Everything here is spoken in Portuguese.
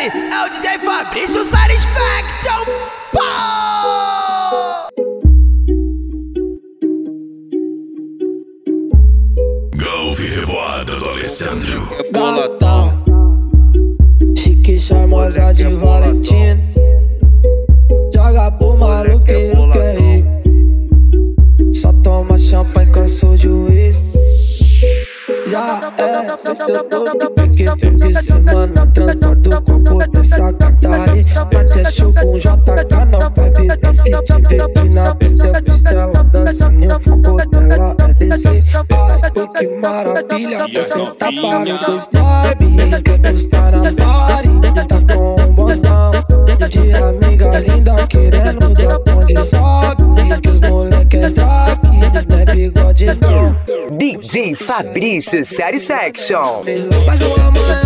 Esse é o DJ Fabrício Satisfaction. Pô! Golf Revoada do Alessandro. Boladão, chique charmosa de Valentina. Joga pro maluqueiro que é rico. Só toma champanhe, cansou de juiz. Já é sexta-feira, que fim de semana. Transporta o corpo dessa gata aí. Até show com JK, não vai beber. Se tiver aqui na pista ela dança. Nem o fogo dela é descer. Ai, pô, que maravilha. Você tá para os dois vibe. Quer gostar na party, tá com um botão de amiga linda querendo dar onde sobe. Que os moleque é daqui, não é bigode não. DJ Fabrício Satisfaction. Mas o amor